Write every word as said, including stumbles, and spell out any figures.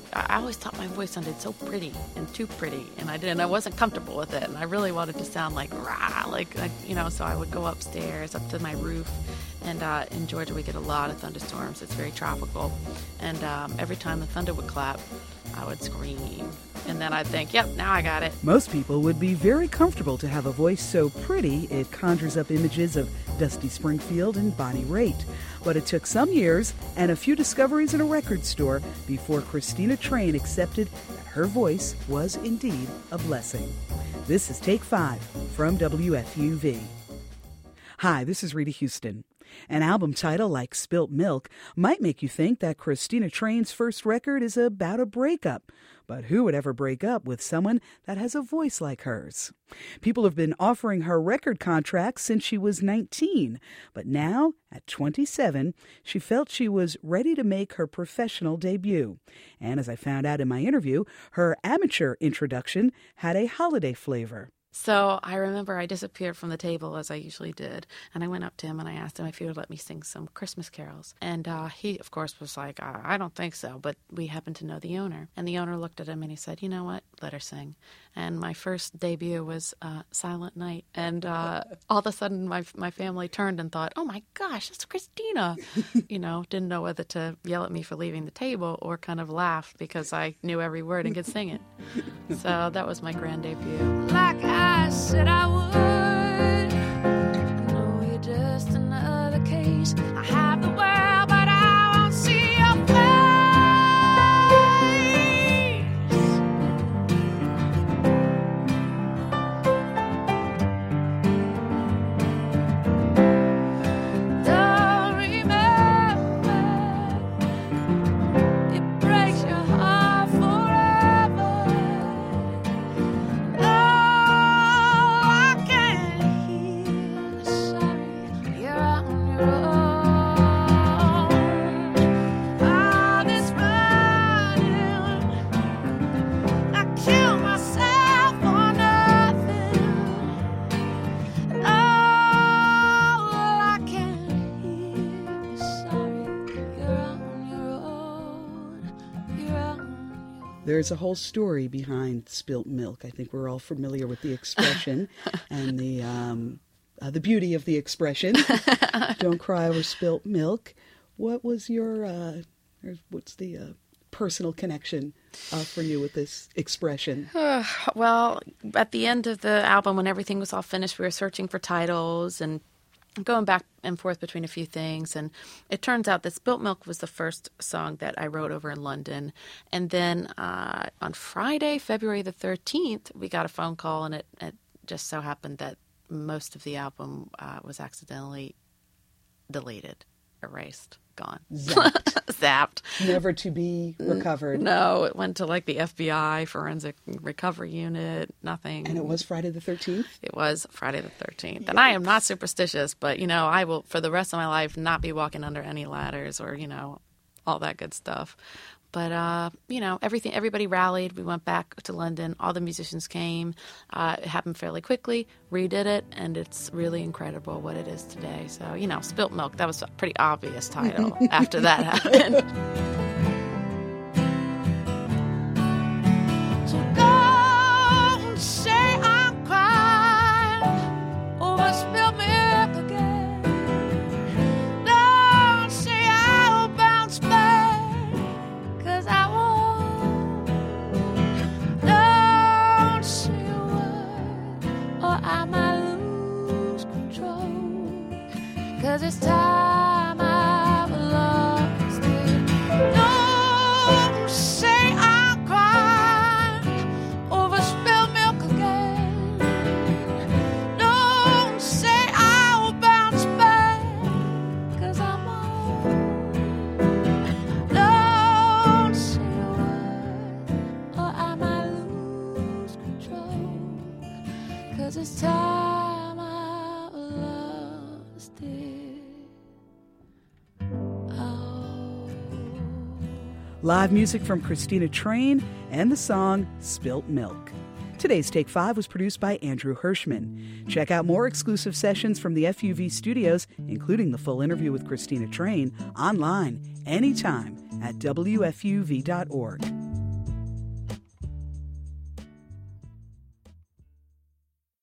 I always thought my voice sounded so pretty and too pretty, and I didn't. I wasn't comfortable with it, and I really wanted to sound like rah, like, like you know. So I would go upstairs, up to my roof, and uh, in Georgia we get a lot of thunderstorms. It's very tropical, and um, every time the thunder would clap, I would scream. And then I'd think, yep, now I got it. Most people would be very comfortable to have a voice so pretty it conjures up images of Dusty Springfield and Bonnie Raitt. But it took some years and a few discoveries in a record store before Christina Train accepted that her voice was indeed a blessing. This is Take Five from W F U V. Hi, this is Rita Houston. An album title like Spilt Milk might make you think that Christina Train's first record is about a breakup. But who would ever break up with someone that has a voice like hers? People have been offering her record contracts since she was nineteen. But now, at twenty-seven, she felt she was ready to make her professional debut. And as I found out in my interview, her amateur introduction had a holiday flavor. So I remember I disappeared from the table, as I usually did, and I went up to him and I asked him if he would let me sing some Christmas carols. And uh, he, of course, was like, I, I don't think so, but we happened to know the owner. And the owner looked at him and he said, you know what, let her sing. And my first debut was uh, Silent Night. And uh, all of a sudden my my family turned and thought, oh my gosh, that's Christina. You know, didn't know whether to yell at me for leaving the table or kind of laugh because I knew every word and could sing it. So that was my grand debut. Like I said I would. I know you're just another case. I have the world, but I won't see your face. Don't remember, it breaks your heart forever. There's a whole story behind Spilt Milk. I think we're all familiar with the expression and the um, uh, the beauty of the expression. Don't cry over spilt milk. What was your, uh, or what's the uh, personal connection uh, for you with this expression? Uh, well, at the end of the album, when everything was all finished, we were searching for titles and going back and forth between a few things. And it turns out that Spilt Milk was the first song that I wrote over in London. And then uh, on Friday, February the thirteenth, we got a phone call, and it, it just so happened that most of the album uh, was accidentally deleted, erased, gone. Zapped. Zapped. Never to be recovered. No, it went to like the F B I Forensic Recovery Unit, nothing. And it was Friday the thirteenth? It was Friday the thirteenth. And I am not superstitious, but, you know, I will, for the rest of my life, not be walking under any ladders or, you know, all that good stuff. But, uh, you know, everything, everybody rallied. We went back to London. All the musicians came. Uh, it happened fairly quickly. Redid it, and it's really incredible what it is today. So, you know, Spilt Milk, that was a pretty obvious title after that happened. So don't say I'm crying over spilt milk again. Don't say I'll bounce back, 'cause I won't. Don't say a word or I might lose control, 'cause it's time I've lost it. Don't say I'm crying over spilled milk again. Don't say I'll bounce back, 'cause I'm on. Don't say a word or I might lose control, 'cause it's time I've lost it. Oh. Live music from Christina Train and the song Spilt Milk. Today's Take Five was produced by Andrew Hirschman. Check out more exclusive sessions from the F U V studios, including the full interview with Christina Train, online anytime at W F U V dot org.